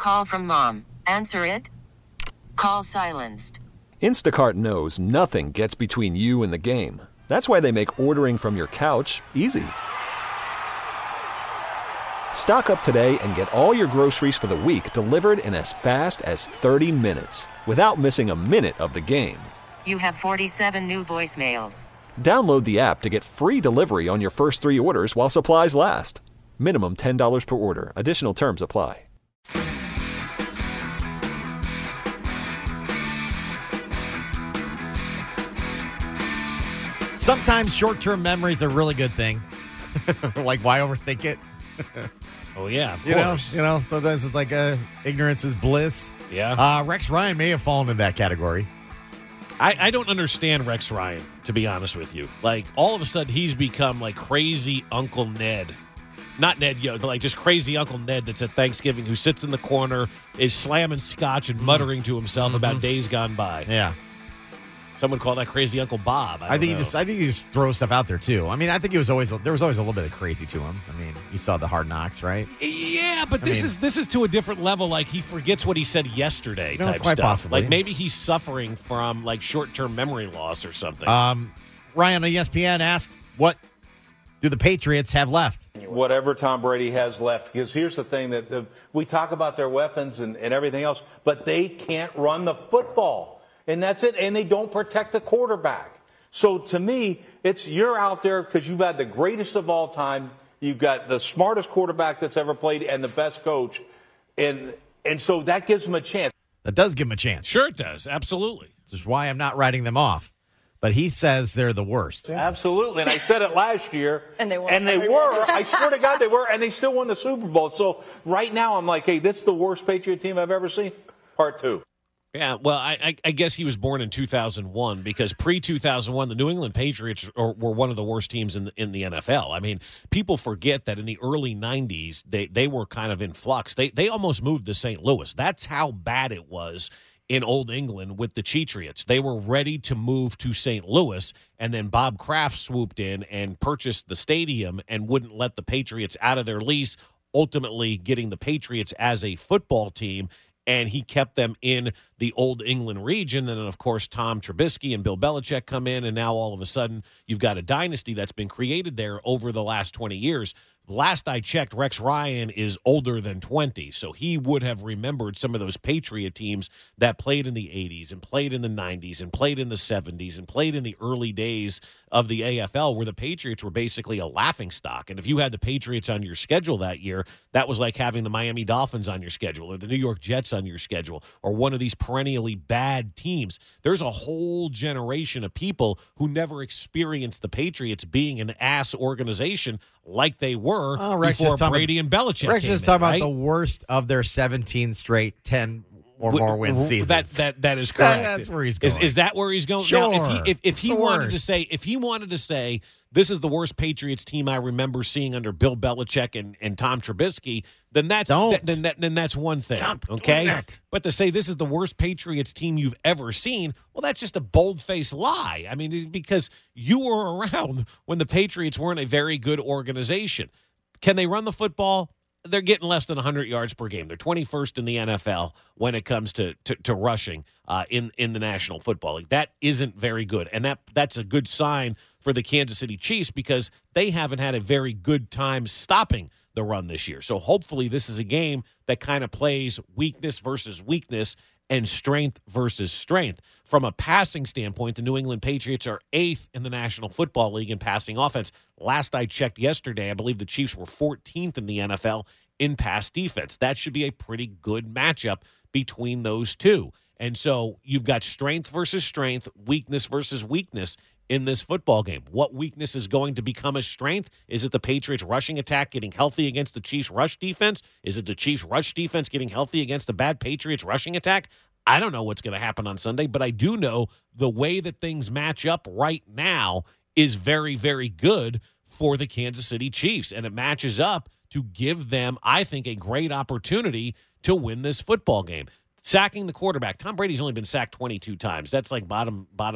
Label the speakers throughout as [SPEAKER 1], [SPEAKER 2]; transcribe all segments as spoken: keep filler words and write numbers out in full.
[SPEAKER 1] Call from mom. Answer it. Call silenced.
[SPEAKER 2] Instacart knows nothing gets between you and the game. That's why they make ordering from your couch easy. Stock up today and get all your groceries for the week delivered in as fast as thirty minutes without missing a minute of the game.
[SPEAKER 1] You have forty-seven new voicemails.
[SPEAKER 2] Download the app to get free delivery on your first three orders while supplies last. Minimum ten dollars per order. Additional terms apply.
[SPEAKER 3] Sometimes short-term memory is a really good thing. Like, why overthink it?
[SPEAKER 4] Oh, yeah, of
[SPEAKER 3] you
[SPEAKER 4] course.
[SPEAKER 3] Know, you know, sometimes it's like uh, ignorance is bliss.
[SPEAKER 4] Yeah.
[SPEAKER 3] Uh, Rex Ryan may have fallen in that category.
[SPEAKER 4] I, I don't understand Rex Ryan, to be honest with you. Like, all of a sudden, he's become like crazy Uncle Ned. Not Ned Young, but like just crazy Uncle Ned that's at Thanksgiving who sits in the corner, is slamming scotch and muttering to himself
[SPEAKER 3] Mm-hmm.
[SPEAKER 4] about days gone by.
[SPEAKER 3] Yeah.
[SPEAKER 4] Some would call that crazy Uncle Bob. I,
[SPEAKER 3] I, think
[SPEAKER 4] know.
[SPEAKER 3] he just I think he just throws stuff out there too. I mean, I think he was always there was always a little bit of crazy to him. I mean, you saw the Hard Knocks, right?
[SPEAKER 4] Yeah, but
[SPEAKER 3] I
[SPEAKER 4] this
[SPEAKER 3] mean-
[SPEAKER 4] is this is to a different level. Like, he forgets what he said yesterday
[SPEAKER 3] No,
[SPEAKER 4] type
[SPEAKER 3] quite
[SPEAKER 4] stuff.
[SPEAKER 3] possibly.
[SPEAKER 4] Like, maybe he's suffering from like short-term memory loss or something.
[SPEAKER 3] Um, Ryan on E S P N asked, "What do the Patriots have left?"
[SPEAKER 5] Whatever Tom Brady has left. Because here's the thing that the, we talk about their weapons and, and everything else, but they can't run the football. And that's it. And they don't protect the quarterback. So to me, it's you're out there because you've had the greatest of all time. You've got the smartest quarterback that's ever played and the best coach. And and so that gives them a chance.
[SPEAKER 3] That does give him a chance.
[SPEAKER 4] Sure it does. Absolutely.
[SPEAKER 3] Which is why I'm not writing them off. But he says they're the worst.
[SPEAKER 5] Absolutely. And I said it last year.
[SPEAKER 6] And they were.
[SPEAKER 5] And they were. I swear to God they were. And they still won the Super Bowl. So right now I'm like, hey, this is the worst Patriot team I've ever seen. Part two.
[SPEAKER 4] Yeah, well, I, I, I guess he was born in two thousand one because pre two thousand one, the New England Patriots are, were one of the worst teams in the, in the N F L. I mean, people forget that in the early nineties, they, they were kind of in flux. They they almost moved to Saint Louis. That's how bad it was in Old England with the Cheatriots. They were ready to move to Saint Louis, and then Bob Kraft swooped in and purchased the stadium and wouldn't let the Patriots out of their lease, ultimately getting the Patriots as a football team. And he kept them in the Old England region. And then, of course, Tom Trubisky and Bill Belichick come in, and now all of a sudden you've got a dynasty that's been created there over the last twenty years. Last I checked, Rex Ryan is older than twenty, so he would have remembered some of those Patriot teams that played in the eighties and played in the nineties and played in the seventies and played in the early days of the A F L, where the Patriots were basically a laughingstock. And if you had the Patriots on your schedule that year, that was like having the Miami Dolphins on your schedule or the New York Jets on your schedule or one of these perennially bad teams. There's a whole generation of people who never experienced the Patriots being an ass organization like they were
[SPEAKER 3] Oh, Rex
[SPEAKER 4] before
[SPEAKER 3] just talking
[SPEAKER 4] Brady and Belichick
[SPEAKER 3] Rex
[SPEAKER 4] came
[SPEAKER 3] just
[SPEAKER 4] in,
[SPEAKER 3] talking
[SPEAKER 4] right?
[SPEAKER 3] about the worst of their seventeen straight ten or
[SPEAKER 4] W-
[SPEAKER 3] more win
[SPEAKER 4] w-
[SPEAKER 3] seasons.
[SPEAKER 4] That that that is correct.
[SPEAKER 3] That's where he's
[SPEAKER 4] Is,
[SPEAKER 3] going.
[SPEAKER 4] is that where he's going?
[SPEAKER 3] Sure.
[SPEAKER 4] Now, if he if, if
[SPEAKER 3] It's
[SPEAKER 4] he
[SPEAKER 3] the
[SPEAKER 4] wanted to
[SPEAKER 3] worst.
[SPEAKER 4] say if he wanted to say this is the worst Patriots team I remember seeing under Bill Belichick and, and Tom Trubisky, then that's
[SPEAKER 3] Don't.
[SPEAKER 4] th- then that then that's one thing.
[SPEAKER 3] Stop doing
[SPEAKER 4] okay,
[SPEAKER 3] that.
[SPEAKER 4] but to say this is the worst Patriots team you've ever seen, well, that's just a bold-faced lie. I mean, because you were around when the Patriots weren't a very good organization. Can they run the football? They're getting less than one hundred yards per game. They're twenty-first in the N F L when it comes to to, to rushing uh, in in the National Football League. That isn't very good, and that that's a good sign for the Kansas City Chiefs because they haven't had a very good time stopping the run this year. So hopefully this is a game that kind of plays weakness versus weakness and strength versus strength. From a passing standpoint, the New England Patriots are eighth in the National Football League in passing offense. Last I checked yesterday, I believe the Chiefs were fourteenth in the N F L in pass defense. That should be a pretty good matchup between those two. And so you've got strength versus strength, weakness versus weakness in this football game. What weakness is going to become a strength? Is it the Patriots rushing attack getting healthy against the Chiefs rush defense? Is it the Chiefs rush defense getting healthy against the bad Patriots rushing attack? I don't know what's going to happen on Sunday, but I do know the way that things match up right now is very, very good for the Kansas City Chiefs. And it matches up to give them, I think, a great opportunity to win this football game. Sacking the quarterback. Tom Brady's only been sacked twenty-two times. That's like bottom, bottom,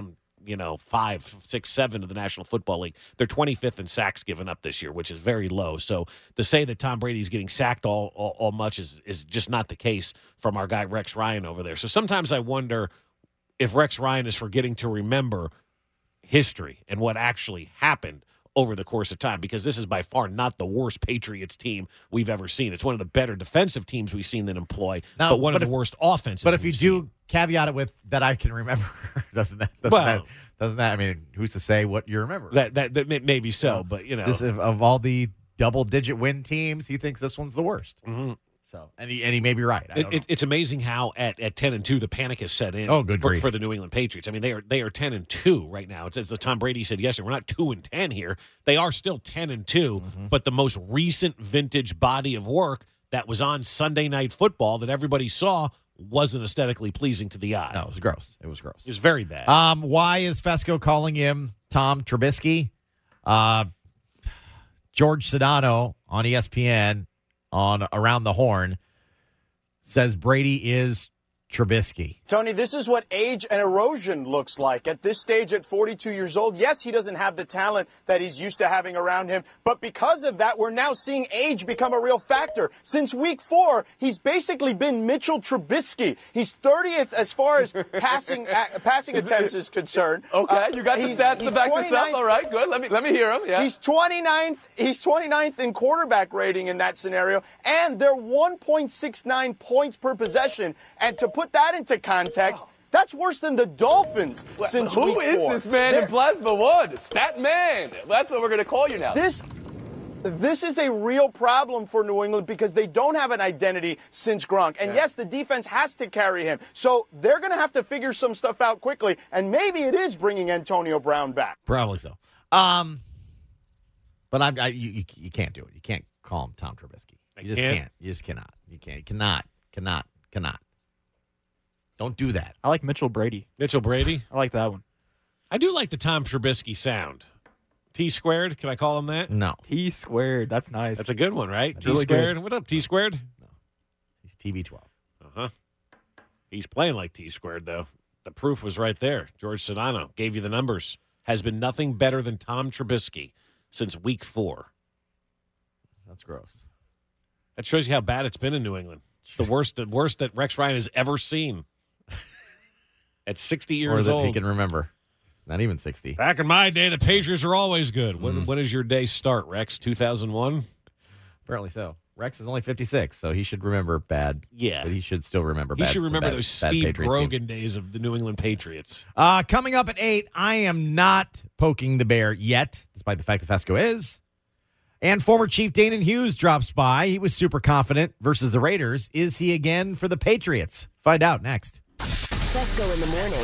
[SPEAKER 4] you know, five, six, seven of the National Football League. They're twenty-fifth in sacks given up this year, which is very low. So to say that Tom Brady's getting sacked all, all, all much is, is just not the case from our guy Rex Ryan over there. So sometimes I wonder if Rex Ryan is forgetting to remember history and what actually happened over the course of time, because this is by far not the worst Patriots team we've ever seen. It's one of the better defensive teams we've seen that employ,
[SPEAKER 3] Now,
[SPEAKER 4] but one
[SPEAKER 3] but
[SPEAKER 4] of
[SPEAKER 3] if-
[SPEAKER 4] the worst offenses.
[SPEAKER 3] But if you
[SPEAKER 4] we've
[SPEAKER 3] do
[SPEAKER 4] seen.
[SPEAKER 3] caveat it with that I can remember, doesn't that doesn't
[SPEAKER 4] Well-
[SPEAKER 3] that doesn't that I mean, who's to say what you remember?
[SPEAKER 4] that, that that may, maybe so, but you know,
[SPEAKER 3] This of, of all the double digit win teams, he thinks this one's the worst.
[SPEAKER 4] Mhm.
[SPEAKER 3] So and he and he may be right. I
[SPEAKER 4] It,
[SPEAKER 3] don't
[SPEAKER 4] it,
[SPEAKER 3] know.
[SPEAKER 4] it's amazing how at, at ten and two the panic has set in.
[SPEAKER 3] Oh, good
[SPEAKER 4] for,
[SPEAKER 3] grief.
[SPEAKER 4] for the New England Patriots. I mean, they are they are ten and two right now. It's as the Tom Brady said yesterday. We're not two and ten here. They are still ten and two.
[SPEAKER 3] Mm-hmm.
[SPEAKER 4] But the most recent vintage body of work that was on Sunday Night Football that everybody saw wasn't aesthetically pleasing to the eye.
[SPEAKER 3] No, it was gross. It was gross.
[SPEAKER 4] It was very bad.
[SPEAKER 3] Um, why is Fesco calling him Tom Trubisky? Uh, George Sedano on E S P N on Around the Horn says Brady is Trubisky.
[SPEAKER 6] Tony, this is what age and erosion looks like. At this stage, at forty-two years old, yes, he doesn't have the talent that he's used to having around him, but because of that, we're now seeing age become a real factor. Since week four, he's basically been Mitchell Trubisky. He's thirtieth as far as passing uh, passing attempts is concerned.
[SPEAKER 7] Okay,
[SPEAKER 6] Uh,
[SPEAKER 7] you got the
[SPEAKER 6] he's-
[SPEAKER 7] stats to
[SPEAKER 6] he's
[SPEAKER 7] back this up.
[SPEAKER 6] twenty-ninth
[SPEAKER 7] All right, good. Let me let me hear them. Yeah.
[SPEAKER 6] He's twenty-ninth. He's twenty-ninth in quarterback rating in that scenario, and they're one point six nine points per possession. And to put that into context, that's worse than the Dolphins since
[SPEAKER 7] Who
[SPEAKER 6] week
[SPEAKER 7] is
[SPEAKER 6] four.
[SPEAKER 7] this man
[SPEAKER 6] They're-
[SPEAKER 7] in Plasma One? Stat man. That's what we're going to call you now.
[SPEAKER 6] This. This is a real problem for New England because they don't have an identity since Gronk. And yes, the defense has to carry him. So they're going to have to figure some stuff out quickly. And maybe it is bringing Antonio Brown back.
[SPEAKER 3] Probably so. Um, but I, I you, you you can't do it. You can't call him Tom Trubisky. You just
[SPEAKER 4] can't?
[SPEAKER 3] can't. You just cannot. You can't. You cannot. Cannot. Cannot. Don't do that.
[SPEAKER 8] I like Mitchell Brady.
[SPEAKER 4] Mitchell Brady.
[SPEAKER 8] I like that one.
[SPEAKER 4] I do like the Tom Trubisky sound. T squared. Can I call him that?
[SPEAKER 3] No,
[SPEAKER 8] T squared. That's nice.
[SPEAKER 4] That's a good one, right?
[SPEAKER 8] That's
[SPEAKER 4] T
[SPEAKER 8] really
[SPEAKER 4] squared.
[SPEAKER 8] good.
[SPEAKER 4] What up, T squared?
[SPEAKER 3] he's T B twelve.
[SPEAKER 4] Uh huh. He's playing like T squared, though. The proof was right there. George Sedano gave you the numbers. Has been nothing better than Tom Trubisky since week four.
[SPEAKER 3] That's gross.
[SPEAKER 4] That shows you how bad it's been in New England. It's the worst, the worst that Rex Ryan has ever seen. At sixty
[SPEAKER 3] Or
[SPEAKER 4] years
[SPEAKER 3] that
[SPEAKER 4] old.
[SPEAKER 3] he can remember. Not even sixty.
[SPEAKER 4] Back in my day, the Patriots were always good. When,
[SPEAKER 3] Mm.
[SPEAKER 4] when does your day start, Rex? two thousand one?
[SPEAKER 3] Apparently so. Rex is only fifty-six, so he should remember bad.
[SPEAKER 4] Yeah.
[SPEAKER 3] But he should still remember
[SPEAKER 4] He
[SPEAKER 3] bad.
[SPEAKER 4] should remember
[SPEAKER 3] bad,
[SPEAKER 4] those
[SPEAKER 3] bad
[SPEAKER 4] Steve
[SPEAKER 3] Patriots teams.
[SPEAKER 4] Grogan days of the New England Patriots.
[SPEAKER 3] Uh, coming up at eight, I am not poking the bear yet, despite the fact that Fesco is. And former Chief Danon Hughes drops by. He was super confident versus the Raiders. Is he again for the Patriots? Find out next.
[SPEAKER 9] Fesco in the morning.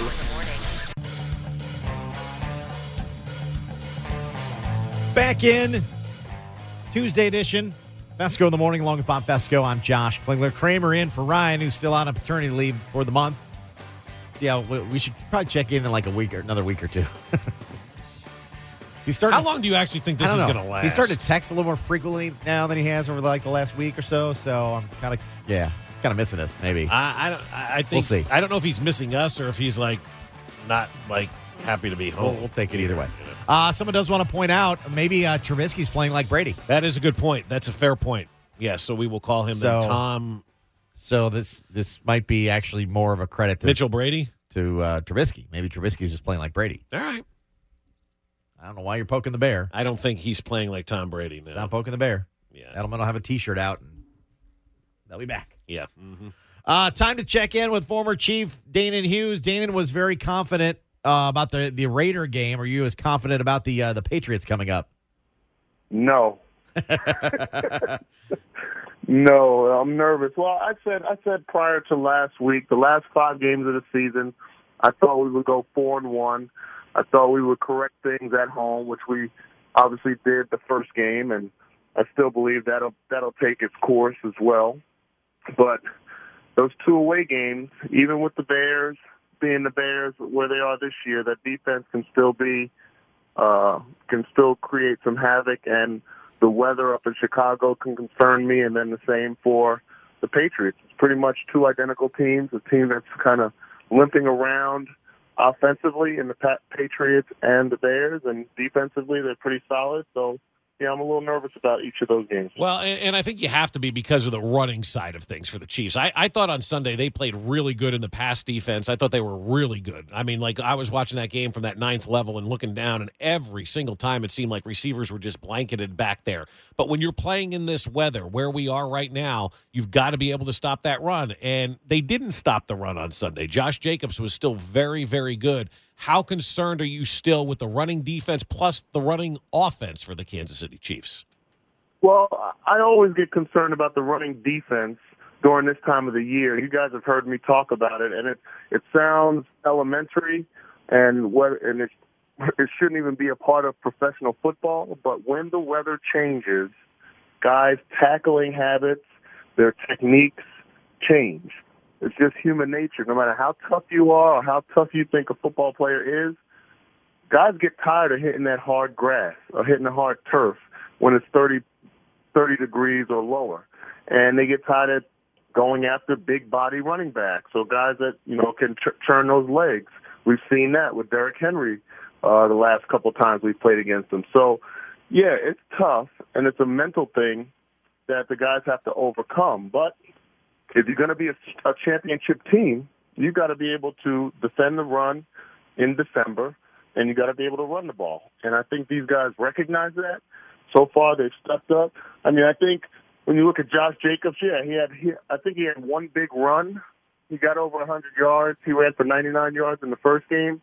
[SPEAKER 3] Back in Tuesday edition. Fesco in the morning, along with Bob Fesco. I'm Josh Klingler. Kramer in for Ryan, who's still on a paternity leave for the month. Yeah, we we should probably check in in like a week or another week or two. He's starting.
[SPEAKER 4] How long do you actually think this
[SPEAKER 3] I
[SPEAKER 4] is
[SPEAKER 3] don't
[SPEAKER 4] going
[SPEAKER 3] know.
[SPEAKER 4] to last?
[SPEAKER 3] He's starting to text a little more frequently now than he has over like the last week or so. So I'm kind of yeah, he's kind of missing us. Maybe
[SPEAKER 4] I, I don't. I I think.
[SPEAKER 3] We'll see.
[SPEAKER 4] I don't know if he's missing us or if he's like not like happy to be
[SPEAKER 3] we'll,
[SPEAKER 4] home.
[SPEAKER 3] we'll take it either way. Uh, someone does want to point out maybe uh, Trubisky's playing like Brady.
[SPEAKER 4] That is a good point. That's a fair point. Yes, so we will call him then
[SPEAKER 3] So-
[SPEAKER 4] Tom
[SPEAKER 3] So this this might be actually more of a credit to
[SPEAKER 4] Mitchell Brady.
[SPEAKER 3] to uh, Trubisky. Maybe Trubisky's just playing like Brady.
[SPEAKER 4] All right.
[SPEAKER 3] I don't know why you're poking the bear.
[SPEAKER 4] I don't think he's playing like Tom Brady now.
[SPEAKER 3] Stop poking the bear.
[SPEAKER 4] Yeah.
[SPEAKER 3] Edelman will have a T-shirt out, and they'll be back.
[SPEAKER 4] Yeah. hmm
[SPEAKER 3] Uh, time to check in with former Chief Danon Hughes. Danon was very confident uh, about the, the Raider game. Are you as confident about the uh, the Patriots coming up?
[SPEAKER 10] No. No, I'm nervous. Well, I said I said prior to last week, the last five games of the season, I thought we would go four and one. I thought we would correct things at home, which we obviously did the first game, and I still believe that'll that'll take its course as well. But those two away games, even with the Bears being the Bears where they are this year, that defense can still be uh, can still create some havoc, and the weather up in Chicago can concern me, and then the same for the Patriots. It's pretty much two identical teams, a team that's kind of limping around offensively in the Pa- Patriots and the Bears, and defensively they're pretty solid. So, yeah, I'm a little nervous about each of those games.
[SPEAKER 4] Well, and, and I think you have to be because of the running side of things for the Chiefs. I, I thought on Sunday they played really good in the pass defense. I thought they were really good. I mean, like I was watching that game from that ninth level and looking down, and every single time it seemed like receivers were just blanketed back there. But when you're playing in this weather, where we are right now, you've got to be able to stop that run. And they didn't stop the run on Sunday. Josh Jacobs was still very, very good. How concerned are you still with the running defense plus the running offense for the Kansas City Chiefs?
[SPEAKER 10] Well, I always get concerned about the running defense during this time of the year. You guys have heard me talk about it, and it it sounds elementary, and what and it it shouldn't even be a part of professional football. But when the weather changes, guys' tackling habits, their techniques change. It's just human nature. No matter how tough you are or how tough you think a football player is, guys get tired of hitting that hard grass or hitting the hard turf when it's thirty, thirty degrees or lower. And they get tired of going after big body running backs. So guys that, you know, can ch- churn those legs. We've seen that with Derrick Henry uh, the last couple of times we've played against him. So, yeah, it's tough, and it's a mental thing that the guys have to overcome. But if you're going to be a, a championship team, you got to be able to defend the run in December, and you got to be able to run the ball. And I think these guys recognize that. So far, they've stepped up. I mean, I think when you look at Josh Jacobs, yeah, he had. He, I think he had one big run. He got over one hundred yards. He ran for ninety-nine yards in the first game.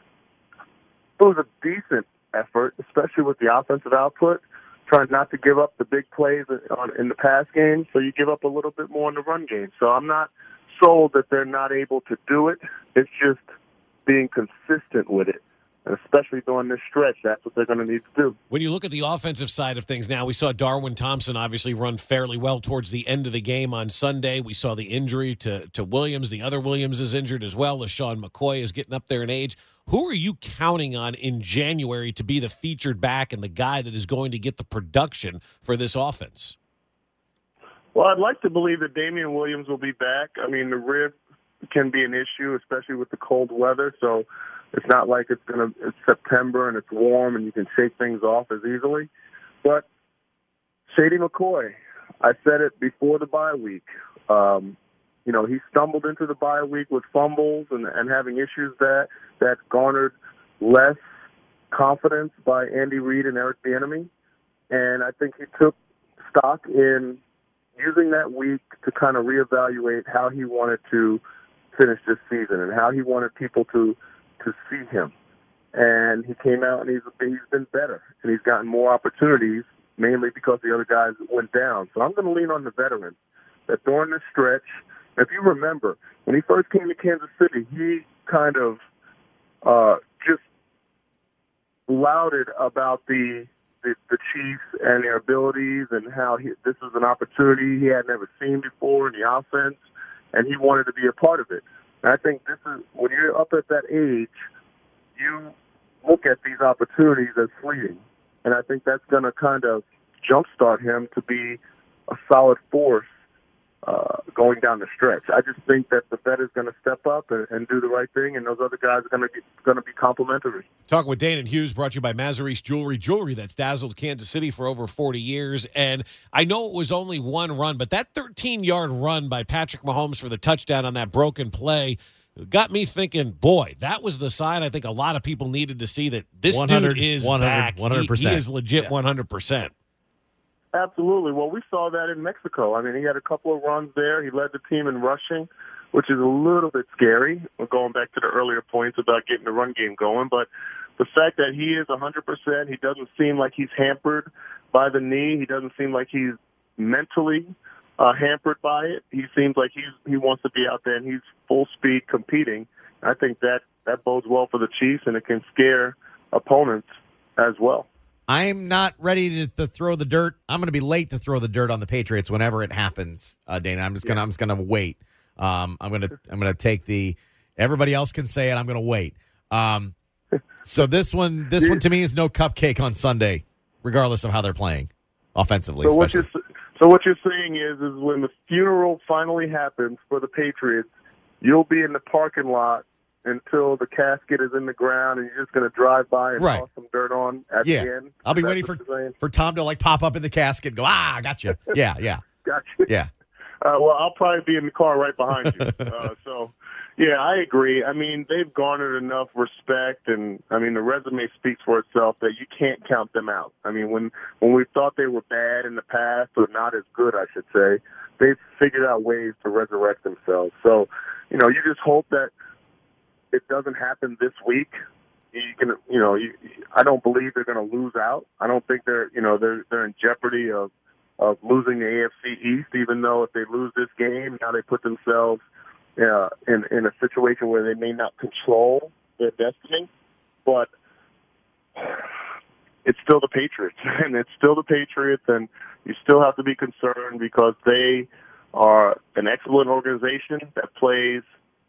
[SPEAKER 10] It was a decent effort, especially with the offensive output. Trying not to give up the big plays in the pass game, so you give up a little bit more in the run game. So I'm not sold that they're not able to do it. It's just being consistent with it. And especially during this stretch, that's what they're going to need to do.
[SPEAKER 4] When you look at the offensive side of things now, we saw Darwin Thompson obviously run fairly well towards the end of the game on Sunday. We saw the injury to, to Williams. The other Williams is injured as well. LaShawn McCoy is getting up there in age. Who are you counting on in January to be the featured back and the guy that is going to get the production for this offense?
[SPEAKER 10] Well, I'd like to believe that Damian Williams will be back. I mean, the rib can be an issue, especially with the cold weather. So it's not like it's going to, it's September and it's warm and you can shake things off as easily. But Shady McCoy, I said it before the bye week. Um, you know, he stumbled into the bye week with fumbles and, and having issues that, that garnered less confidence by Andy Reid and Eric Bieniemy. And I think he took stock in using that week to kind of reevaluate how he wanted to finish this season and how he wanted people to to see him. And he came out and he's he's been better and he's gotten more opportunities, mainly because the other guys went down. So I'm going to lean on the veteran that during this stretch, if you remember, when he first came to Kansas City, he kind of uh, just lauded about the, the the Chiefs and their abilities and how he, this is an opportunity he had never seen before in the offense, and he wanted to be a part of it. And I think this is, when you're up at that age, you look at these opportunities as fleeting. And I think that's going to kind of jumpstart him to be a solid force uh, going down the stretch. I just think that the vet is going to step up and, and do the right thing, and those other guys are going to going to be complimentary.
[SPEAKER 4] Talking with Dane and Hughes, brought to you by Mazzarese Jewelry, jewelry that's dazzled Kansas City for over forty years. And I know it was only one run, but that thirteen-yard run by Patrick Mahomes for the touchdown on that broken play got me thinking, boy, that was the sign I think a lot of people needed to see that this dude is back.
[SPEAKER 3] one hundred percent.
[SPEAKER 4] He, he is legit
[SPEAKER 3] yeah.
[SPEAKER 4] one hundred percent.
[SPEAKER 10] Absolutely. Well, we saw that in Mexico. I mean, he had a couple of runs there. He led the team in rushing, which is a little bit scary. We're going back to the earlier points about getting the run game going. But the fact that he is one hundred percent, he doesn't seem like he's hampered by the knee. He doesn't seem like he's mentally uh, hampered by it. He seems like he's, he wants to be out there, and he's full speed competing. I think that, that bodes well for the Chiefs, and it can scare opponents as well.
[SPEAKER 3] I'm not ready to, to throw the dirt. I'm going to be late to throw the dirt on the Patriots whenever it happens, uh, Dana. I'm just gonna, yeah. I'm just gonna wait. Um, I'm gonna, I'm gonna take the. Everybody else can say it. I'm gonna wait. Um, so this one, this one to me is no cupcake on Sunday, regardless of how they're playing offensively.
[SPEAKER 10] So what
[SPEAKER 3] especially.
[SPEAKER 10] you're, so what you're saying is, is when the funeral finally happens for the Patriots, you'll be in the parking lot until the casket is in the ground and you're just going to drive by and
[SPEAKER 3] Right.
[SPEAKER 10] toss some dirt on at
[SPEAKER 3] Yeah.
[SPEAKER 10] the end?
[SPEAKER 3] I'll be
[SPEAKER 10] Is that
[SPEAKER 3] waiting
[SPEAKER 10] what
[SPEAKER 3] for,
[SPEAKER 10] you're saying?
[SPEAKER 3] for Tom to like pop up in the casket and go, ah, I got you. Yeah, yeah,
[SPEAKER 10] Gotcha.
[SPEAKER 3] yeah.
[SPEAKER 10] Uh, well, I'll probably be in the car right behind you. Uh, so, yeah, I agree. I mean, they've garnered enough respect, and I mean, the resume speaks for itself that you can't count them out. I mean, when when we thought they were bad in the past, or not as good, I should say, they've figured out ways to resurrect themselves. So, you know, you just hope that it doesn't happen this week. You can, you know, you, I don't believe they're going to lose out. I don't think they're, you know, they're they're in jeopardy of of losing the A F C East. Even though if they lose this game, now they put themselves uh, in in a situation where they may not control their destiny. But it's still the Patriots, and it's still the Patriots, and you still have to be concerned because they are an excellent organization that plays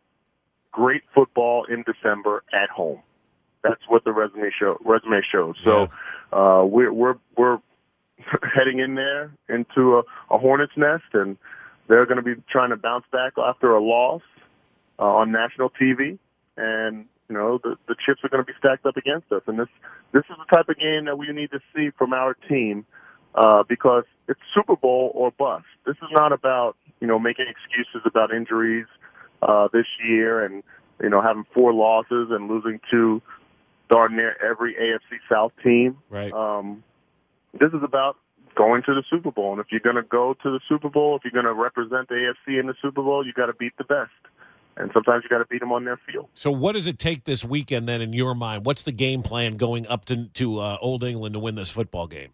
[SPEAKER 10] great football in December at home. That's what the resume show resume shows. So uh, we're we're we're heading in there into a, a hornet's nest, and they're going to be trying to bounce back after a loss uh, on national T V. And you know the the chips are going to be stacked up against us. And this this is the type of game that we need to see from our team uh, because it's Super Bowl or bust. This is not about you know making excuses about injuries uh, this year and you know having four losses and losing to darn near every A F C South team.
[SPEAKER 4] Right.
[SPEAKER 10] Um, this is about going to the Super Bowl. And if you're going to go to the Super Bowl, if you're going to represent the A F C in the Super Bowl, you got to beat the best. And sometimes you got to beat them on their field.
[SPEAKER 4] So what does it take this weekend then in your mind? What's the game plan going up to, to uh, Old England to win this football game?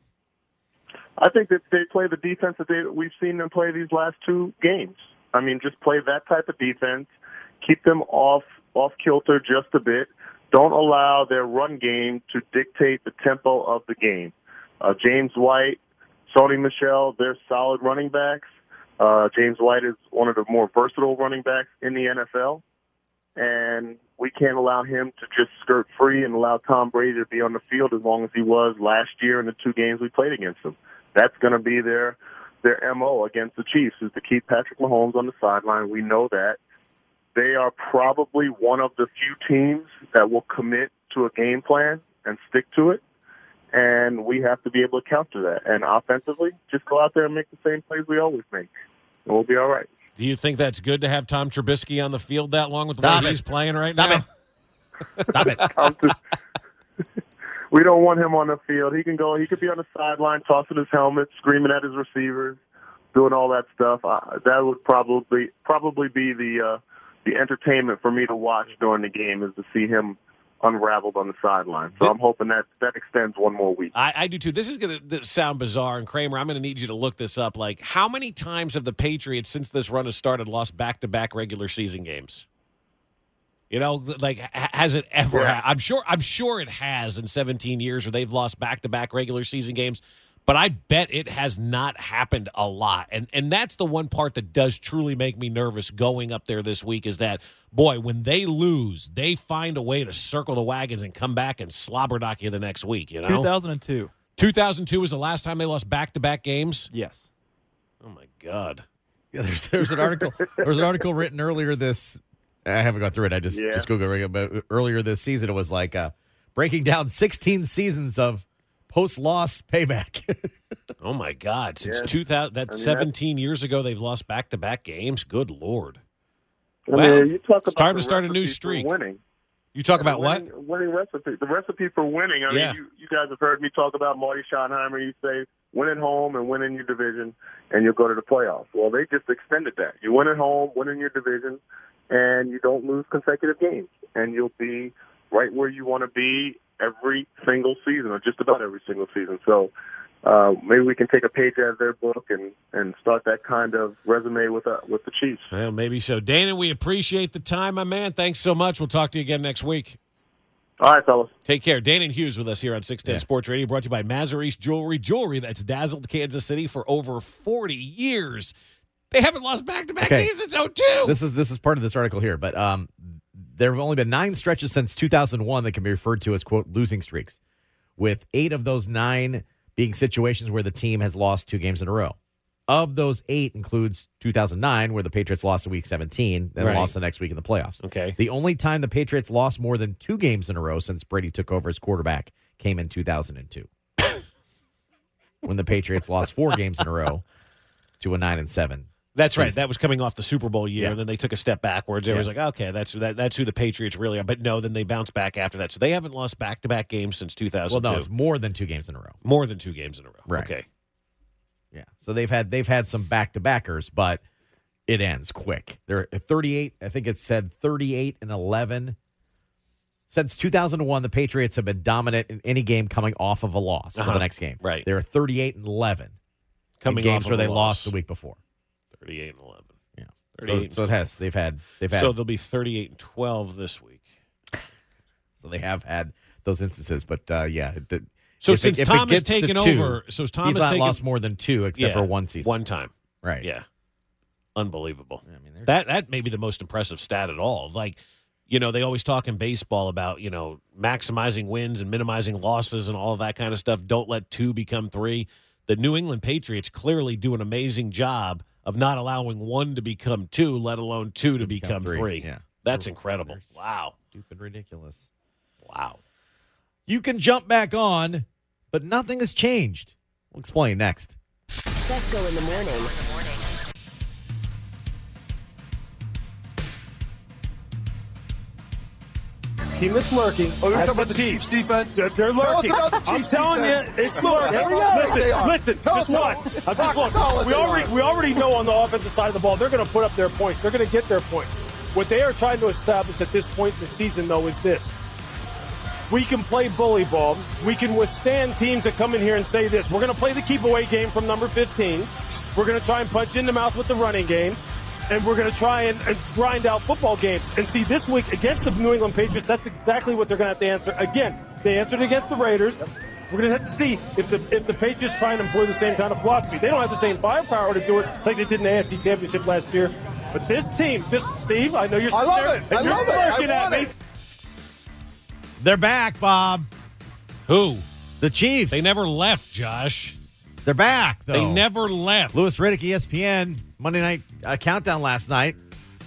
[SPEAKER 10] I think that they play the defense that they, we've seen them play these last two games. I mean, just play that type of defense, keep them off off kilter just a bit. Don't allow their run game to dictate the tempo of the game. Uh, James White, Sony Michel, they're solid running backs. Uh, James White is one of the more versatile running backs in the N F L. And we can't allow him to just skirt free and allow Tom Brady to be on the field as long as he was last year in the two games we played against him. That's going to be their their M O against the Chiefs, is to keep Patrick Mahomes on the sideline. We know that. They are probably one of the few teams that will commit to a game plan and stick to it, and we have to be able to counter that. And offensively, just go out there and make the same plays we always make, and we'll be all right.
[SPEAKER 4] Do you think that's good to have Tom Trubisky on the field that long with the
[SPEAKER 3] Stop
[SPEAKER 4] way
[SPEAKER 3] it.
[SPEAKER 4] he's playing right
[SPEAKER 3] Stop
[SPEAKER 4] now?
[SPEAKER 3] it. Stop it.
[SPEAKER 10] I'm just- we don't want him on the field. He can go. He could be on the sideline, tossing his helmet, screaming at his receivers, doing all that stuff. Uh, that would probably probably be the uh, the entertainment for me to watch during the game, is to see him unraveled on the sideline. So I'm hoping that that extends one more week.
[SPEAKER 4] I, I do too. This is going to sound bizarre, and Kramer, I'm going to need you to look this up. Like, how many times have the Patriots, since this run has started, lost back-to-back regular season games? You know, like, ha- has it ever?
[SPEAKER 10] Yeah.
[SPEAKER 4] ha- I'm sure. I'm sure it has in seventeen years where they've lost back-to-back regular season games. But I bet it has not happened a lot. And and that's the one part that does truly make me nervous going up there this week is that, boy, when they lose, they find a way to circle the wagons and come back and slobber knock you the next week, you know?
[SPEAKER 8] two thousand two.
[SPEAKER 4] two thousand two was the last time they lost back-to-back games?
[SPEAKER 8] Yes.
[SPEAKER 4] Oh, my God.
[SPEAKER 3] Yeah, there's there's an article there was an article written earlier this. I haven't gone through it. I just
[SPEAKER 10] Yeah.
[SPEAKER 3] just Googled it. But earlier this season, it was like uh, breaking down sixteen seasons of post-loss payback.
[SPEAKER 4] Oh, my God. Since
[SPEAKER 10] Yeah.
[SPEAKER 4] two thousand, that
[SPEAKER 10] I mean,
[SPEAKER 4] seventeen years ago, they've lost back-to-back games? Good Lord.
[SPEAKER 10] I
[SPEAKER 4] Well,
[SPEAKER 10] mean, you talk
[SPEAKER 4] it's
[SPEAKER 10] about
[SPEAKER 4] time
[SPEAKER 10] the
[SPEAKER 4] to start a new
[SPEAKER 10] recipe for
[SPEAKER 4] streak.
[SPEAKER 10] Winning.
[SPEAKER 4] You talk
[SPEAKER 10] And the
[SPEAKER 4] about what?
[SPEAKER 10] winning, Winning recipe. The recipe for winning. I
[SPEAKER 4] Yeah.
[SPEAKER 10] mean, you, you guys have heard me talk about Marty Schottenheimer. You say win at home and win in your division, and you'll go to the playoffs. Well, they just extended that. You win at home, win in your division, and you don't lose consecutive games, and you'll be right where you want to be every single season, or just about every single season. So uh, maybe we can take a page out of their book and, and start that kind of resume with uh, with the Chiefs.
[SPEAKER 4] Well, maybe so. Dana, we appreciate the time, my man. Thanks so much. We'll talk to you again next week.
[SPEAKER 10] All right, fellas.
[SPEAKER 4] Take care. Dana Hughes with us here on six ten
[SPEAKER 3] Yeah.
[SPEAKER 4] Sports Radio, brought to you by Mazarise Jewelry. Jewelry that's dazzled Kansas City for over forty years. They haven't lost back-to-back
[SPEAKER 3] Okay.
[SPEAKER 4] games since oh two.
[SPEAKER 3] This is this is part of this article here, but um, there have only been nine stretches since two thousand one that can be referred to as, quote, losing streaks, with eight of those nine being situations where the team has lost two games in a row. of those eight includes two thousand nine, where the Patriots lost in week seventeen, then
[SPEAKER 4] Right.
[SPEAKER 3] lost the next week in the playoffs.
[SPEAKER 4] Okay.
[SPEAKER 3] The only time the Patriots lost more than two games in a row since Brady took over as quarterback came in two thousand two, when the Patriots lost four games in a row to a nine and seven.
[SPEAKER 4] That's right.
[SPEAKER 3] season.
[SPEAKER 4] That was coming off the Super Bowl year,
[SPEAKER 3] Yeah.
[SPEAKER 4] and then they took a step backwards. It was
[SPEAKER 3] Yes.
[SPEAKER 4] like, okay, that's that, that's who the Patriots really are. But no, then they bounced back after that. So they haven't lost back-to-back games since two thousand two.
[SPEAKER 3] Well, no, it's more than two games in a row.
[SPEAKER 4] More than two games in a row.
[SPEAKER 3] Right.
[SPEAKER 4] Okay.
[SPEAKER 3] Yeah. So they've had they've had some back-to-backers, but it ends quick. They're at thirty-eight. I think it said thirty-eight and eleven. Since two thousand one, the Patriots have been dominant in any game coming off of a loss.
[SPEAKER 4] Uh-huh.
[SPEAKER 3] So the next game,
[SPEAKER 4] Right.
[SPEAKER 3] They're thirty-eight and eleven.
[SPEAKER 4] Coming
[SPEAKER 3] in games
[SPEAKER 4] off of
[SPEAKER 3] where
[SPEAKER 4] a
[SPEAKER 3] they
[SPEAKER 4] loss.
[SPEAKER 3] lost the week before.
[SPEAKER 4] thirty-eight and eleven.
[SPEAKER 3] Yeah. So,
[SPEAKER 4] thirty-eight.
[SPEAKER 3] so it has. They've had. They've had.
[SPEAKER 4] So they'll be thirty-eight and twelve this week.
[SPEAKER 3] So they have had those instances, but uh, yeah. The,
[SPEAKER 4] So
[SPEAKER 3] if
[SPEAKER 4] since
[SPEAKER 3] it, if
[SPEAKER 4] Tom
[SPEAKER 3] it
[SPEAKER 4] has
[SPEAKER 3] gets to
[SPEAKER 4] taken
[SPEAKER 3] two,
[SPEAKER 4] over, so Tom
[SPEAKER 3] he's
[SPEAKER 4] has
[SPEAKER 3] not
[SPEAKER 4] taken
[SPEAKER 3] lost more than two except
[SPEAKER 4] Yeah,
[SPEAKER 3] for one season.
[SPEAKER 4] one time.
[SPEAKER 3] Right.
[SPEAKER 4] Yeah. Unbelievable.
[SPEAKER 3] I mean, there's-
[SPEAKER 4] That that may be the most impressive stat at all. Like, you know, they always talk in baseball about, you know, maximizing wins and minimizing losses and all of that kind of stuff. Don't let two become three. The New England Patriots clearly do an amazing job of not allowing one to become two, let alone two to become,
[SPEAKER 3] become three.
[SPEAKER 4] three.
[SPEAKER 3] Yeah.
[SPEAKER 4] That's incredible.
[SPEAKER 3] They're
[SPEAKER 4] Wow.
[SPEAKER 3] Stupid, ridiculous.
[SPEAKER 4] Wow.
[SPEAKER 3] You can jump back on, but nothing has changed. We'll explain next.
[SPEAKER 9] Fesco in the morning.
[SPEAKER 11] Team that's lurking.
[SPEAKER 12] Oh, you're
[SPEAKER 11] as
[SPEAKER 12] talking about
[SPEAKER 11] the
[SPEAKER 12] the Chiefs defense?
[SPEAKER 11] They're, they're
[SPEAKER 12] Tell us
[SPEAKER 11] lurking.
[SPEAKER 12] about the
[SPEAKER 11] I'm
[SPEAKER 12] Chiefs
[SPEAKER 11] telling
[SPEAKER 12] defense.
[SPEAKER 11] you, it's
[SPEAKER 12] Look,
[SPEAKER 11] lurking.
[SPEAKER 12] there we are.
[SPEAKER 11] Listen,
[SPEAKER 12] They are.
[SPEAKER 11] listen,
[SPEAKER 12] Tell
[SPEAKER 11] just
[SPEAKER 12] us
[SPEAKER 11] watch.
[SPEAKER 12] what-
[SPEAKER 11] I'm just
[SPEAKER 12] how
[SPEAKER 11] look.
[SPEAKER 12] solid
[SPEAKER 11] We
[SPEAKER 12] they
[SPEAKER 11] already,
[SPEAKER 12] are.
[SPEAKER 11] we already know on the offensive side of the ball, they're going to put up their points. They're going to get their points. What they are trying to establish at this point in the season, though, is this. We can play bully ball. We can withstand teams that come in here and say this. We're going to play the keep away game from number fifteen. We're going to try and punch in the mouth with the running game. And we're going to try and, and grind out football games. And see, this week against the New England Patriots, that's exactly what they're going to have to answer. Again, they answered against the Raiders. We're going to have to see if the if the Patriots try and employ the same kind of philosophy. They don't have the same firepower to do it like they did in the A F C Championship last year. But this team, this Steve, I know you're
[SPEAKER 12] I love
[SPEAKER 11] there,
[SPEAKER 12] it.
[SPEAKER 11] and
[SPEAKER 12] I
[SPEAKER 11] you're
[SPEAKER 12] love it. I
[SPEAKER 11] smirking at
[SPEAKER 12] want
[SPEAKER 11] me.
[SPEAKER 12] it.
[SPEAKER 3] They're back, Bob.
[SPEAKER 4] Who?
[SPEAKER 3] The Chiefs.
[SPEAKER 4] They never left, Josh.
[SPEAKER 3] They're back, though.
[SPEAKER 4] They never left.
[SPEAKER 3] Louis Riddick, E S P N, Monday Night uh, Countdown last night.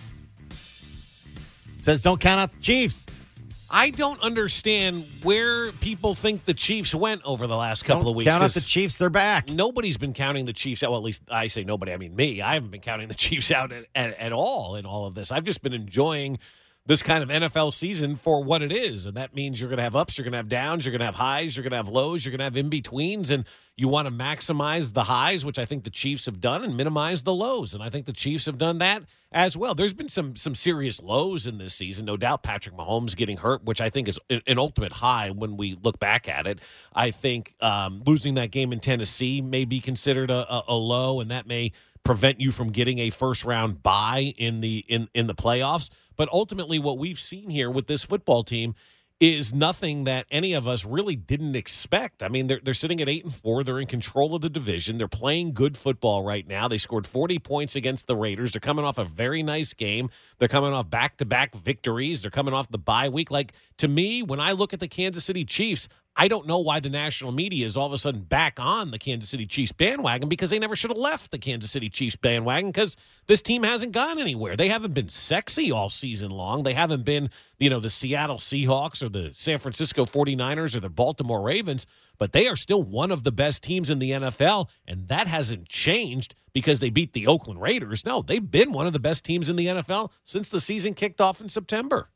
[SPEAKER 3] Says don't count out the Chiefs.
[SPEAKER 4] I don't understand where people think the Chiefs went over the last couple
[SPEAKER 3] Don't
[SPEAKER 4] of weeks.
[SPEAKER 3] count out
[SPEAKER 4] 'cause
[SPEAKER 3] the Chiefs. They're back.
[SPEAKER 4] Nobody's been counting the Chiefs out. Well, at least I say nobody. I mean me. I haven't been counting the Chiefs out at, at, at all in all of this. I've just been enjoying this kind of N F L season for what it is. And that means you're going to have ups, you're going to have downs, you're going to have highs, you're going to have lows, you're going to have in-betweens. And you want to maximize the highs, which I think the Chiefs have done, and minimize the lows. And I think the Chiefs have done that as well. There's been some some serious lows in this season. No doubt Patrick Mahomes getting hurt, which I think is an ultimate high when we look back at it. I think um, losing that game in Tennessee may be considered a, a, a low, and that may prevent you from getting a first round bye in the in, in the playoffs. But ultimately what we've seen here with this football team is nothing that any of us really didn't expect. I mean, they're they're sitting at eight and four. They're in control of the division. They're playing good football right now. They scored forty points against the Raiders. They're coming off a very nice game. They're coming off back-to-back victories. They're coming off the bye week. Like, to me, when I look at the Kansas City Chiefs, I don't know why the national media is all of a sudden back on the Kansas City Chiefs bandwagon, because they never should have left the Kansas City Chiefs bandwagon, because this team hasn't gone anywhere. They haven't been sexy all season long. They haven't been, you know, the Seattle Seahawks or the San Francisco forty-niners or the Baltimore Ravens, but they are still one of the best teams in the N F L, and that hasn't changed because they beat the Oakland Raiders. No, they've been one of the best teams in the N F L since the season kicked off in September.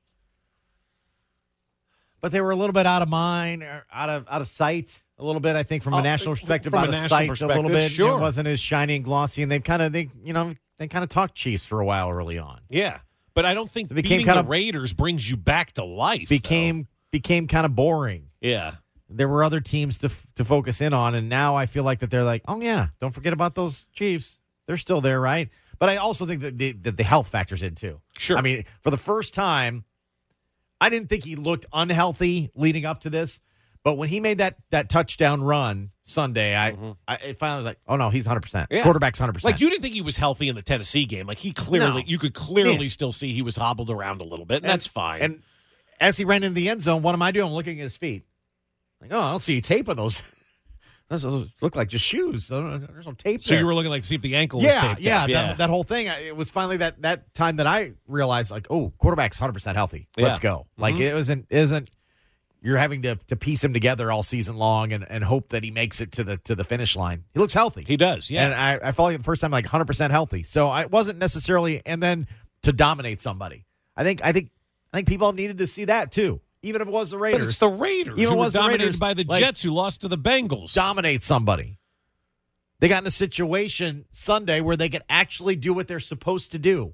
[SPEAKER 3] But they were a little bit out of mind, or out of out of sight, a little bit. I think from a
[SPEAKER 4] Oh,
[SPEAKER 3] national perspective,
[SPEAKER 4] from a
[SPEAKER 3] out of
[SPEAKER 4] national
[SPEAKER 3] sight a little
[SPEAKER 4] perspective,
[SPEAKER 3] bit.
[SPEAKER 4] sure.
[SPEAKER 3] It wasn't as shiny and glossy, and they kind of they you know they kind of talked Chiefs for a while early on.
[SPEAKER 4] Yeah, but I don't think
[SPEAKER 3] It became
[SPEAKER 4] beating
[SPEAKER 3] kind
[SPEAKER 4] the
[SPEAKER 3] of-
[SPEAKER 4] Raiders brings you back to life.
[SPEAKER 3] Became became kind of boring.
[SPEAKER 4] though. yeah.
[SPEAKER 3] There were other teams to f- to focus in on, and now I feel like that they're like, oh yeah, don't forget about those Chiefs. They're still there, right? But I also think that the, that the health factors in too.
[SPEAKER 4] Sure.
[SPEAKER 3] I mean, for the first time, I didn't think he looked unhealthy leading up to this, but when he made that that touchdown run Sunday, I,
[SPEAKER 4] Mm-hmm.
[SPEAKER 3] I it finally was like, oh no, he's one hundred percent.
[SPEAKER 4] Yeah.
[SPEAKER 3] Quarterback's one hundred percent.
[SPEAKER 4] Like, you didn't think he was healthy in the Tennessee game. Like, he clearly,
[SPEAKER 3] No.
[SPEAKER 4] you could clearly
[SPEAKER 3] Yeah.
[SPEAKER 4] still see he was hobbled around a little bit, and, that's fine.
[SPEAKER 3] And as he ran into the end zone, what am I doing? I'm looking at his feet. Like, oh, I don't see a tape of those Those look like just shoes. There's no tape
[SPEAKER 4] So
[SPEAKER 3] there.
[SPEAKER 4] you were looking like to see if the ankle was
[SPEAKER 3] yeah,
[SPEAKER 4] taped
[SPEAKER 3] yeah,
[SPEAKER 4] up.
[SPEAKER 3] that,
[SPEAKER 4] Yeah,
[SPEAKER 3] that whole thing. It was finally that that time that I realized, like, oh, quarterback's one hundred percent healthy. Let's
[SPEAKER 4] Yeah.
[SPEAKER 3] go. Like,
[SPEAKER 4] Mhm.
[SPEAKER 3] it wasn't, isn't, you're having to, to piece him together all season long and, and hope that he makes it to the to the finish line. He looks healthy.
[SPEAKER 4] He does, yeah.
[SPEAKER 3] And I, I felt like the first time, like, one hundred percent healthy. So I wasn't necessarily, and then to dominate somebody. I think, I think, I think people needed to see that, too. Even if it was the Raiders.
[SPEAKER 4] But it's the Raiders
[SPEAKER 3] Even
[SPEAKER 4] who
[SPEAKER 3] if it
[SPEAKER 4] were
[SPEAKER 3] was the
[SPEAKER 4] dominated
[SPEAKER 3] Raiders,
[SPEAKER 4] by the
[SPEAKER 3] like,
[SPEAKER 4] Jets who lost to the Bengals.
[SPEAKER 3] Dominate somebody. They got in a situation Sunday where they could actually do what they're supposed to do.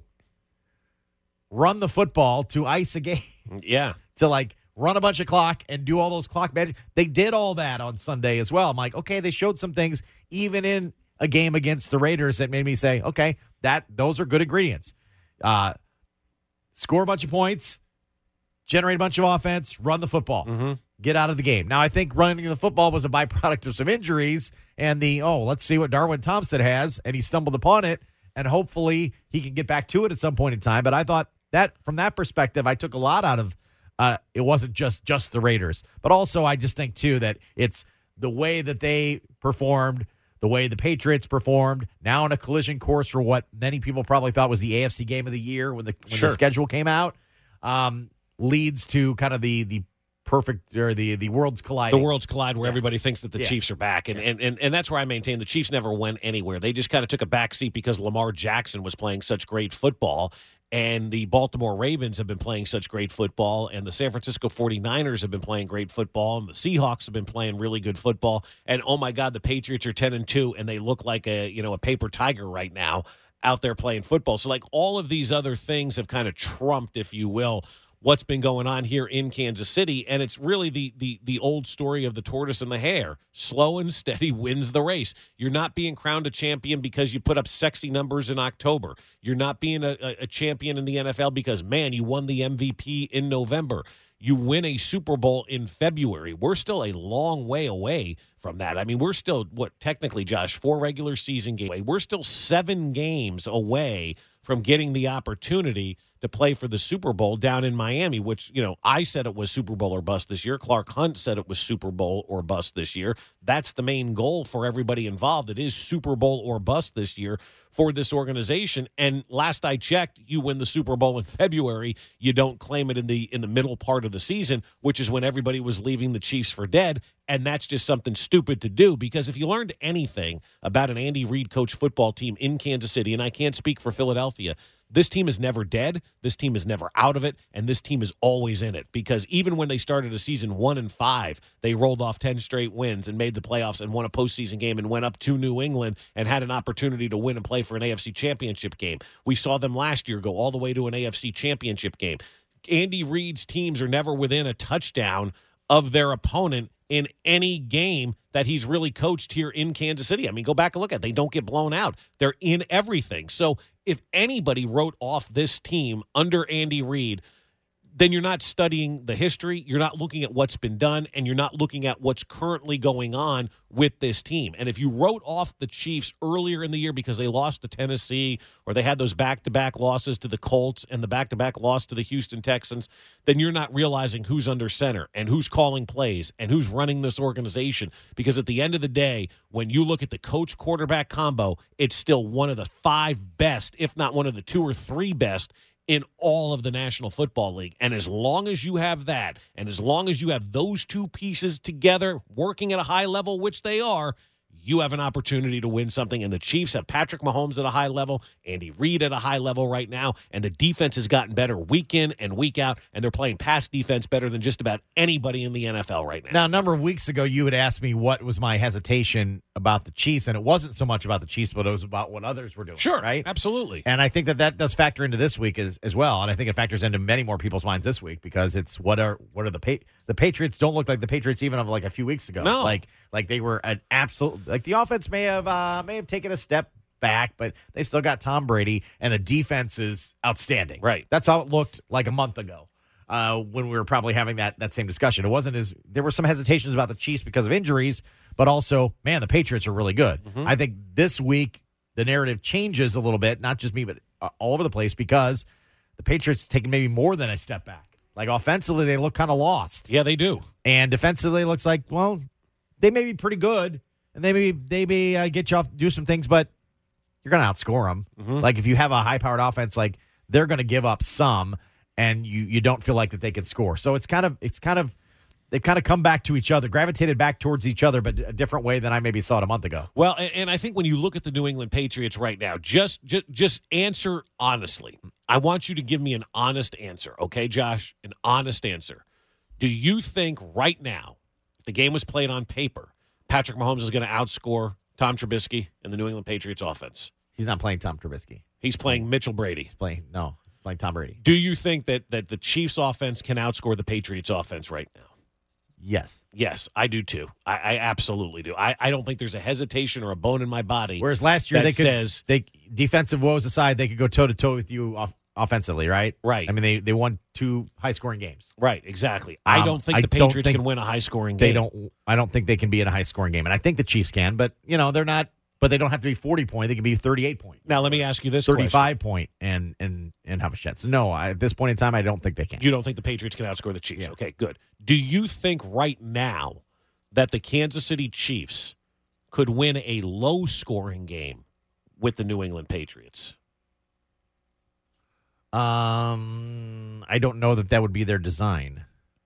[SPEAKER 3] Run the football to ice a game.
[SPEAKER 4] Yeah.
[SPEAKER 3] To, like, run a bunch of clock and do all those clock magic. They did all that on Sunday as well. I'm like, okay, they showed some things even in a game against the Raiders that made me say, okay, that those are good ingredients. Uh, score a bunch of points, generate a bunch of offense, run the football.
[SPEAKER 4] Mm-hmm.
[SPEAKER 3] Get out of the game. Now, I think running the football was a byproduct of some injuries and the, oh, let's see what Darwin Thompson has, and he stumbled upon it, and hopefully he can get back to it at some point in time. But I thought that from that perspective, I took a lot out of uh, it wasn't just just the Raiders. But also I just think, too, that it's the way that they performed, the way the Patriots performed, now in a collision course for what many people probably thought was the A F C game of the year when the, when
[SPEAKER 4] Sure.
[SPEAKER 3] the schedule came out, um, leads to kind of the the perfect or the the worlds colliding.
[SPEAKER 4] The worlds collide where
[SPEAKER 3] Yeah.
[SPEAKER 4] everybody thinks that the
[SPEAKER 3] Yeah.
[SPEAKER 4] Chiefs are back. And, and, and, and that's where I maintain the Chiefs never went anywhere. They just kind of took a backseat because Lamar Jackson was playing such great football. And the Baltimore Ravens have been playing such great football. And the San Francisco forty-niners have been playing great football. And the Seahawks have been playing really good football. And, oh, my God, the Patriots are ten and two, and they look like a, you know, a paper tiger right now out there playing football. So, like, all of these other things have kind of trumped, if you will, what's been going on here in Kansas City. And it's really the the the old story of the tortoise and the hare. Slow and steady wins the race. You're not being crowned a champion because you put up sexy numbers in October. You're not being a, a, a champion in the N F L because, man, you won the M V P in November. You win a Super Bowl in February. We're still a long way away from that. I mean, we're still, what, technically, Josh, four regular season games. We're still seven games away from getting the opportunity to play for the Super Bowl down in Miami, which, you know, I said it was Super Bowl or bust this year. Clark Hunt said it was Super Bowl or bust this year. That's the main goal for everybody involved. It is Super Bowl or bust this year for this organization. And last I checked, you win the Super Bowl in February. You don't claim it in the in the middle part of the season, which is when everybody was leaving the Chiefs for dead. And that's just something stupid to do, because if you learned anything about an Andy Reid coach football team in Kansas City, and I can't speak for Philadelphia, this team is never dead, this team is never out of it, and this team is always in it. Because even when they started a season one and five, they rolled off ten straight wins and made the playoffs and won a postseason game and went up to New England and had an opportunity to win and play for an A F C championship game. We saw them last year go all the way to an A F C championship game. Andy Reid's teams are never within a touchdown of their opponent in any game that he's really coached here in Kansas City. I mean, go back and look at it. They don't get blown out. They're in everything. So if anybody wrote off this team under Andy Reid, then you're not studying the history, you're not looking at what's been done, and you're not looking at what's currently going on with this team. And if you wrote off the Chiefs earlier in the year because they lost to Tennessee, or they had those back-to-back losses to the Colts and the back-to-back loss to the Houston Texans, then you're not realizing who's under center and who's calling plays and who's running this organization. Because at the end of the day, when you look at the coach-quarterback combo, it's still one of the five best, if not one of the two or three best in all of the National Football League. And as long as you have that, and as long as you have those two pieces together working at a high level, which they are, you have an opportunity to win something. And the Chiefs have Patrick Mahomes at a high level, Andy Reid at a high level right now, and the defense has gotten better week in and week out, and they're playing pass defense better than just about anybody in the N F L right now.
[SPEAKER 3] Now, a number of weeks ago, you had asked me what was my hesitation about the Chiefs, and it wasn't so much about the Chiefs, but it was about what others were doing.
[SPEAKER 4] Sure,
[SPEAKER 3] right?
[SPEAKER 4] Absolutely.
[SPEAKER 3] And I think that that does factor into this week as, as well, and I think it factors into many more people's minds this week, because it's what are what are the pa- the Patriots don't look like the Patriots even of like a few weeks ago.
[SPEAKER 4] No.
[SPEAKER 3] like like they were an absolute, like the offense may have uh, may have taken a step back, but they still got Tom Brady, and the defense is outstanding.
[SPEAKER 4] Right.
[SPEAKER 3] That's how it looked like a month ago. Uh, when we were probably having that that same discussion. It wasn't as, there were some hesitations about the Chiefs because of injuries, but also, man, the Patriots are really good.
[SPEAKER 4] Mm-hmm.
[SPEAKER 3] I think this week the narrative changes a little bit, not just me, but uh, all over the place, because the Patriots are taking maybe more than a step back. Like offensively, they look kind of lost.
[SPEAKER 4] Yeah, they do.
[SPEAKER 3] And defensively, it looks like, well, they may be pretty good, and they may, they may uh, get you off, do some things, but you're going to outscore them.
[SPEAKER 4] Mm-hmm.
[SPEAKER 3] Like if you have a high-powered offense, like they're going to give up some, and you you don't feel like that they can score. So it's kind of it's kind of they've kind of come back to each other, gravitated back towards each other, but a different way than I maybe saw it a month ago.
[SPEAKER 4] Well, and, and I think when you look at the New England Patriots right now, just, just just answer honestly. I want you to give me an honest answer, okay, Josh? An honest answer. Do you think right now, if the game was played on paper, Patrick Mahomes is going to outscore Tom Trubisky and the New England Patriots offense?
[SPEAKER 3] He's not playing Tom Trubisky.
[SPEAKER 4] He's playing Mitchell Brady.
[SPEAKER 3] He's playing no, he's playing Tom Brady.
[SPEAKER 4] Do you think that that the Chiefs offense can outscore the Patriots offense right now?
[SPEAKER 3] Yes.
[SPEAKER 4] Yes, I do too. I, I absolutely do. I, I don't think there's a hesitation or a bone in my body.
[SPEAKER 3] Whereas last year
[SPEAKER 4] that
[SPEAKER 3] they could
[SPEAKER 4] says
[SPEAKER 3] they defensive woes aside, they could go toe to toe with you off, offensively, right?
[SPEAKER 4] Right.
[SPEAKER 3] I mean, they they won two high scoring games.
[SPEAKER 4] Right, exactly. I
[SPEAKER 3] Um,
[SPEAKER 4] don't think
[SPEAKER 3] I
[SPEAKER 4] the
[SPEAKER 3] don't
[SPEAKER 4] Patriots
[SPEAKER 3] think
[SPEAKER 4] can win a high scoring game.
[SPEAKER 3] They don't. I don't think they can be in a high scoring game, and I think the Chiefs can. But you know, they're not. But they don't have to be forty point. They can be thirty-eight point.
[SPEAKER 4] Now let me ask you this: question.
[SPEAKER 3] thirty-five point, and and and have a shot. So no, I, at this point in time, I don't think they can.
[SPEAKER 4] You don't think the Patriots can outscore the Chiefs?
[SPEAKER 3] Yeah.
[SPEAKER 4] Okay, good. Do you think right now that the Kansas City Chiefs could win a low scoring game with the New England Patriots?
[SPEAKER 3] Um, I don't know that that would be their design.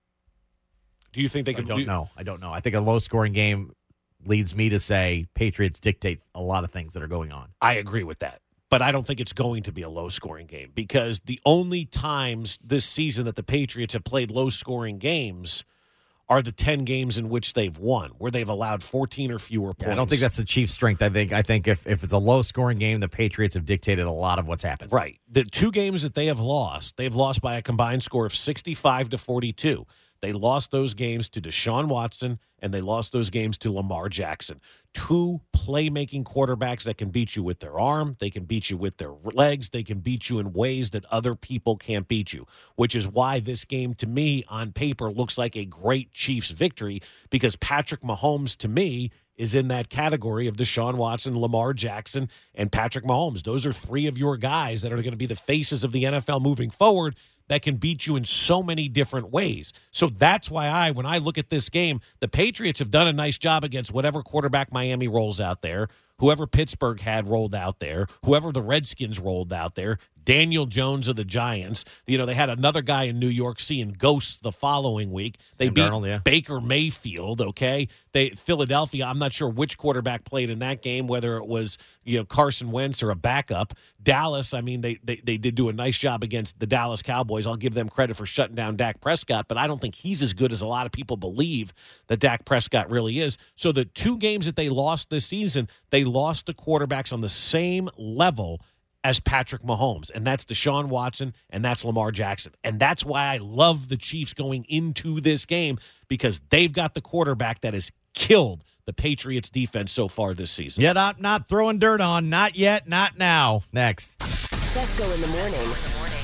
[SPEAKER 4] Do you think they
[SPEAKER 3] I
[SPEAKER 4] could?
[SPEAKER 3] don't
[SPEAKER 4] do,
[SPEAKER 3] know. I don't know. I think a low scoring game leads me to say Patriots dictate a lot of things that are going on.
[SPEAKER 4] I agree with that. But I don't think it's going to be a low-scoring game because the only times this season that the Patriots have played low-scoring games are the ten games in which they've won, where they've allowed fourteen or fewer points.
[SPEAKER 3] Yeah, I don't think that's the Chiefs' strength. I think I think if, if it's a low-scoring game, the Patriots have dictated a lot of what's happened.
[SPEAKER 4] Right. The two games that they have lost, they've lost by a combined score of sixty-five to forty-two. They lost those games to Deshaun Watson, and they lost those games to Lamar Jackson. Two playmaking quarterbacks that can beat you with their arm. They can beat you with their legs. They can beat you in ways that other people can't beat you, which is why this game, to me, on paper, looks like a great Chiefs victory because Patrick Mahomes, to me, is in that category of Deshaun Watson, Lamar Jackson, and Patrick Mahomes. Those are three of your guys that are going to be the faces of the N F L moving forward that can beat you in so many different ways. So that's why I, when I look at this game, the Patriots have done a nice job against whatever quarterback Miami rolls out there, whoever Pittsburgh had rolled out there, whoever the Redskins rolled out there, Daniel Jones of the Giants. You know, they had another guy in New York seeing ghosts the following week. They
[SPEAKER 3] Sam
[SPEAKER 4] beat
[SPEAKER 3] Darnold, yeah.
[SPEAKER 4] Baker Mayfield, okay? They Philadelphia, I'm not sure which quarterback played in that game, whether it was, you know, Carson Wentz or a backup. Dallas, I mean, they, they they did do a nice job against the Dallas Cowboys. I'll give them credit for shutting down Dak Prescott, but I don't think he's as good as a lot of people believe that Dak Prescott really is. So the two games that they lost this season, they lost to quarterbacks on the same level as Patrick Mahomes, and that's Deshaun Watson, and that's Lamar Jackson. And that's why I love the Chiefs going into this game, because they've got the quarterback that has killed the Patriots defense so far this season.
[SPEAKER 3] Yeah, not, not throwing dirt on. Not yet, not now. Next.
[SPEAKER 9] Fesco in the morning.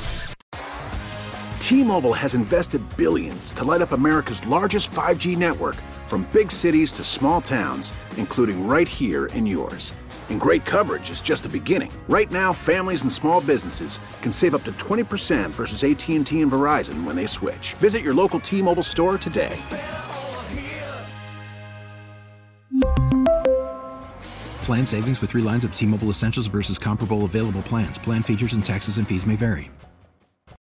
[SPEAKER 12] T-Mobile has invested billions to light up America's largest five G network, from big cities to small towns, including right here in yours. And great coverage is just the beginning. Right now, families and small businesses can save up to twenty percent versus A T and T and Verizon when they switch. Visit your local T-Mobile store today.
[SPEAKER 13] Plan savings with three lines of T-Mobile Essentials versus comparable available plans. Plan features and taxes and fees may vary.